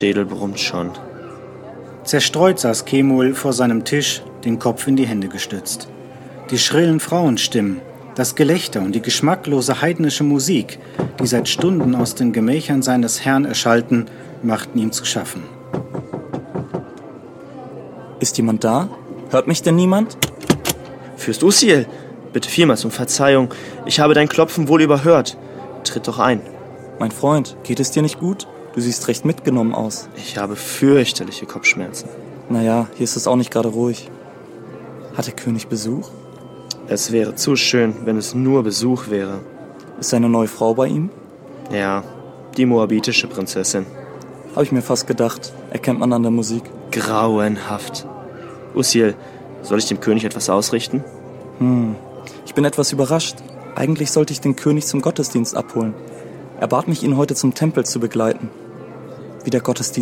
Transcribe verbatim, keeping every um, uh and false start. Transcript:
Schädel brummt schon. Zerstreut saß Kemal vor seinem Tisch, den Kopf in die Hände gestützt. Die schrillen Frauenstimmen, das Gelächter und die geschmacklose heidnische Musik, die seit Stunden aus den Gemächern seines Herrn erschallten, machten ihm zu schaffen. Ist jemand da? Hört mich denn niemand? Fürst Uziel, bitte vielmals um Verzeihung. Ich habe dein Klopfen wohl überhört. Tritt doch ein. Mein Freund, geht es dir nicht gut? Du siehst recht mitgenommen aus. Ich habe fürchterliche Kopfschmerzen. Naja, hier ist es auch nicht gerade ruhig. Hat der König Besuch? Es wäre zu schön, wenn es nur Besuch wäre. Ist seine neue Frau bei ihm? Ja, die moabitische Prinzessin. Habe ich mir fast gedacht. Erkennt man an der Musik. Grauenhaft. Uziel, soll ich dem König etwas ausrichten? Hm, ich bin etwas überrascht. Eigentlich sollte ich den König zum Gottesdienst abholen. Er bat mich, ihn heute zum Tempel zu begleiten. Wie der Gottesdienst